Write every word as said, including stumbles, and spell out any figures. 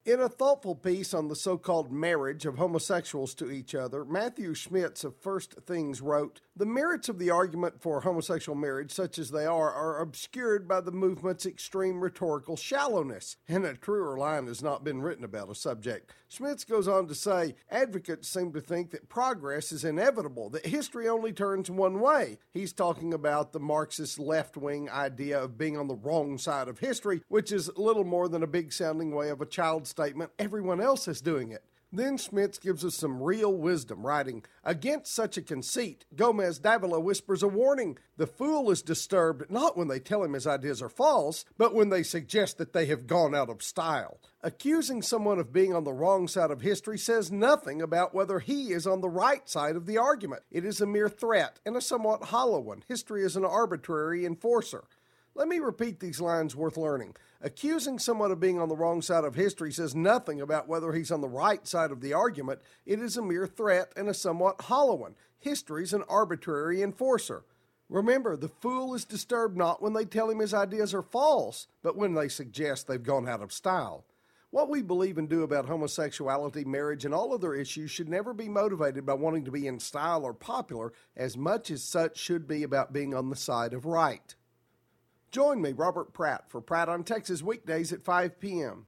In a thoughtful piece on the so-called marriage of homosexuals to each other, Matthew Schmitz of First Things wrote, "The merits of the argument for homosexual marriage, such as they are, are obscured by the movement's extreme rhetorical shallowness," and a truer line has not been written about a subject. Schmitz goes on to say, advocates seem to think that progress is inevitable, that history only turns one way. He's talking about the Marxist left-wing idea of being on the wrong side of history, which is little more than a big-sounding way of a child's statement, everyone else is doing it. Then Schmitz gives us some real wisdom, writing, "Against such a conceit, Gomez Davila whispers a warning. The fool is disturbed not when they tell him his ideas are false, but when they suggest that they have gone out of style. Accusing someone of being on the wrong side of history says nothing about whether he is on the right side of the argument. It is a mere threat, and a somewhat hollow one. History is an arbitrary enforcer." Let me repeat these lines worth learning. Accusing someone of being on the wrong side of history says nothing about whether he's on the right side of the argument. It is a mere threat and a somewhat hollow one. History's an arbitrary enforcer. Remember, the fool is disturbed not when they tell him his ideas are false, but when they suggest they've gone out of style. What we believe and do about homosexuality, marriage, and all other issues should never be motivated by wanting to be in style or popular, as much as such should be about being on the side of right. Join me, Robert Pratt, for Pratt on Texas weekdays at five p.m.